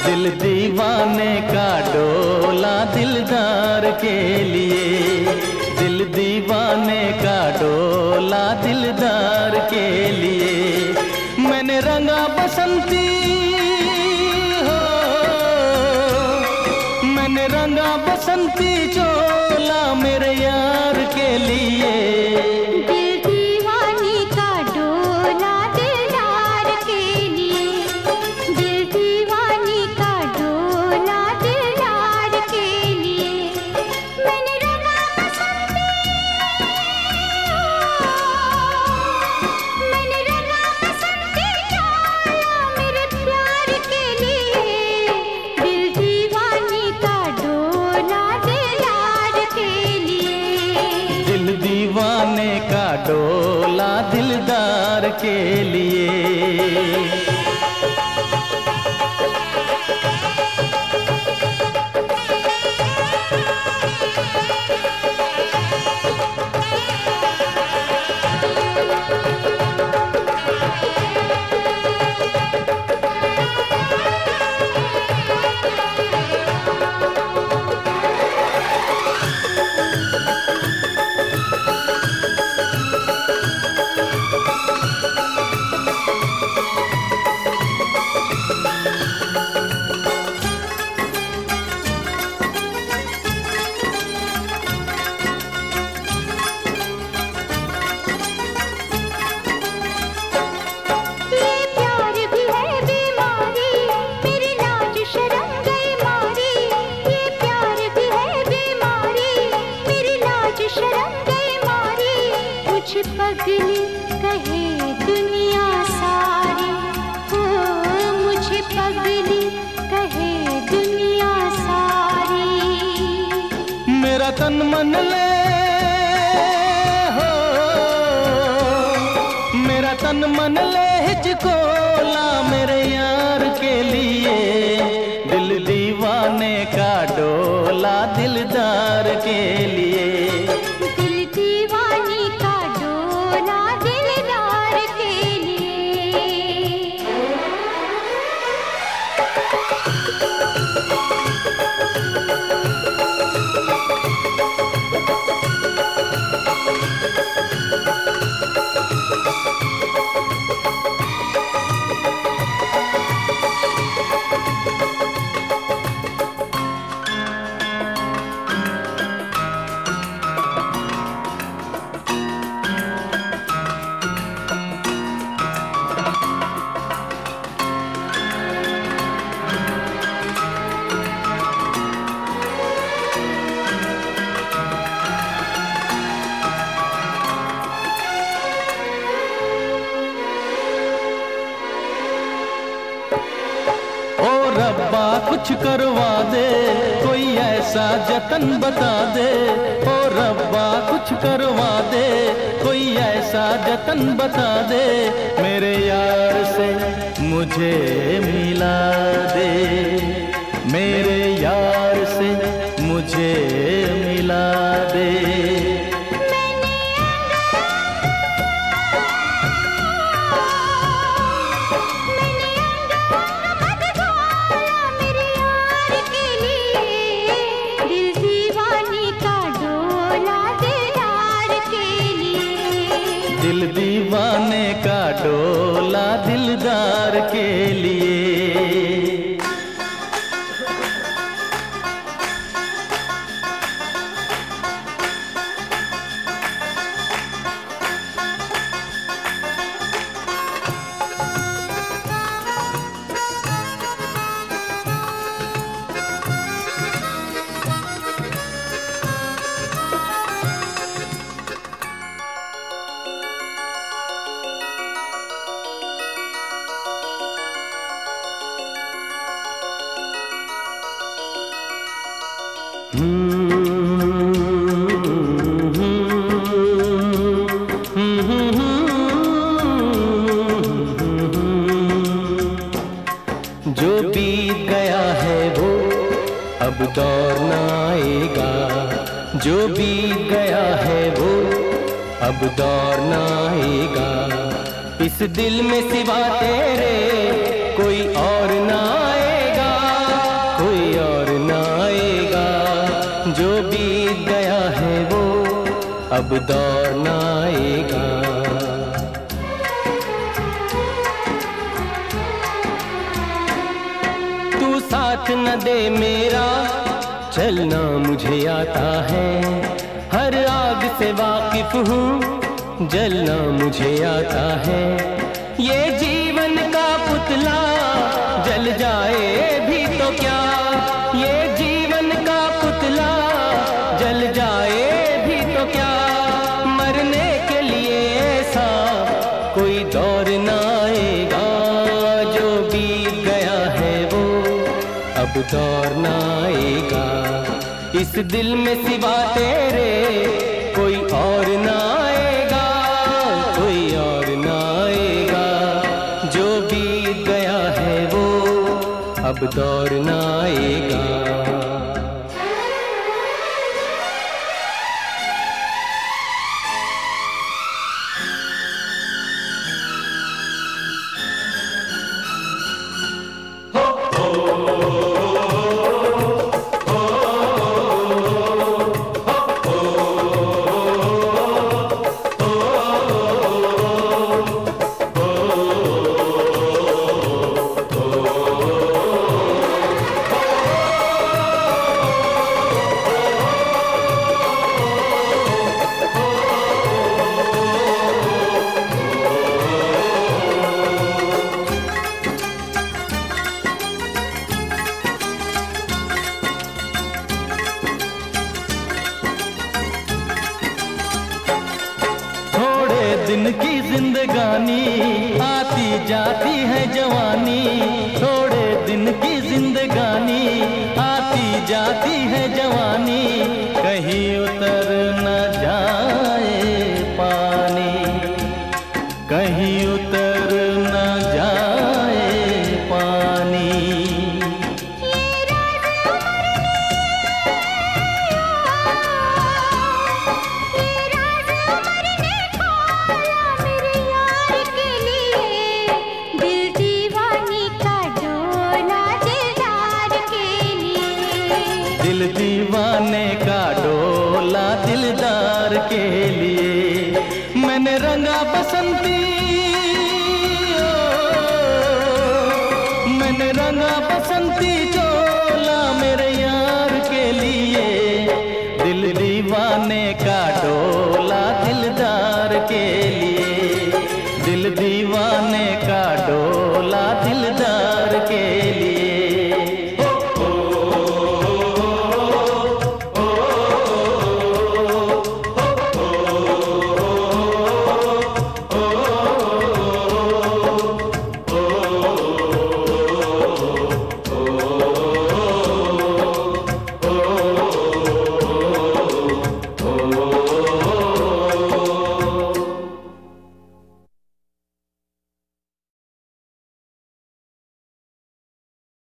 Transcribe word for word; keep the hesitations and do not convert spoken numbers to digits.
दिल दीवाने का डोला दिलदार के लिए, दिल दीवाने का डोला दिलदार के लिए। मैंने रंगा बसंती हो, मैंने रंगा बसंती चोला मेरे यार के लिए। दीवाने का डोला दिलदार के लिए। पगली कहे दुनिया सारी हो, मुझे पगली कहे दुनिया सारी। मेरा तन मन ले हो, मेरा तन मन ले हिचकोला मेरे यार के लिए। दिल दीवाने का डोला दिलदार के लिए। रब्बा कुछ करवा दे, कोई ऐसा जतन बता दे। ओ रब्बा कुछ करवा दे, कोई ऐसा जतन बता दे। मेरे यार से मुझे मिला दे, मेरे यार से मुझे मिला दे। दिल दीवाने का डोला दिलदार के लिए। जो बीत गया है वो अब दौर न आएगा, जो बीत गया है वो अब दौर न आएगा। इस दिल में सिवा तेरे कोई और न आएगा। बीत गया है वो अब दौर न आएगा। तू साथ न दे मेरा चलना मुझे आता है, हर आग से वाकिफ हूँ जलना मुझे आता है। ये जीवन का पुतला जल जाए भी तो क्या, ये जीवन का पुतला जल जाए भी तो क्या, मरने के लिए ऐसा कोई दौर न आएगा। जो बीत गया है वो अब दौर न आएगा। इस दिल में सिवा तेरे कोई और न आएगा, कोई और न आएगा। जो बीत गया है वो अब दौर न आएगा। दिन की जिंदगानी आती जाती है जवानी, थोड़े दिन की जिंदगानी आती जाती है जवानी। कहीं उतर न जाए पानी, कहीं उतर न जाए पानी। दिल दीवाने का डोला दिलदार के लिए, मैंने रंगा बसंती मैंने रंगा बसंती चोला मेरे यार के लिए। दिल दीवाने का डोला दिलदार के लिए, दिल दीवाने का डोला दिलदार के